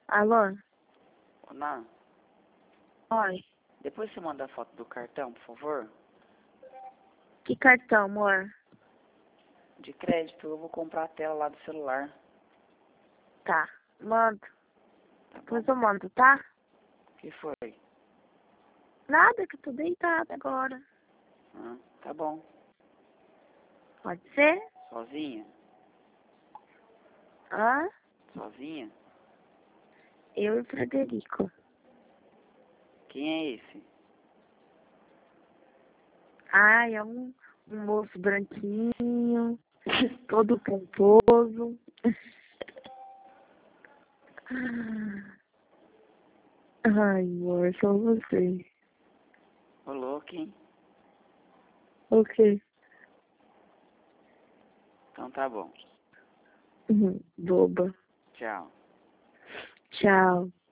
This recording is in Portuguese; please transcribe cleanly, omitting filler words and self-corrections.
Alô? Ô, Ná, Oi. depois você manda a foto do cartão, por favor. Que cartão, amor? De crédito, eu vou comprar a tela lá do celular. Tá. Mando. Tá bom? Depois eu mando, tá? O que foi? Nada, que eu tô deitada agora. Ah, tá bom. Pode ser? Sozinha? Hã? Sozinha? Eu e o Frederico. Quem é esse? Ai, é um moço branquinho, todo pomposo. Ai, amor, só você. Ô, louco, hein? Ok. Então tá bom. Boba. Tchau. Tchau.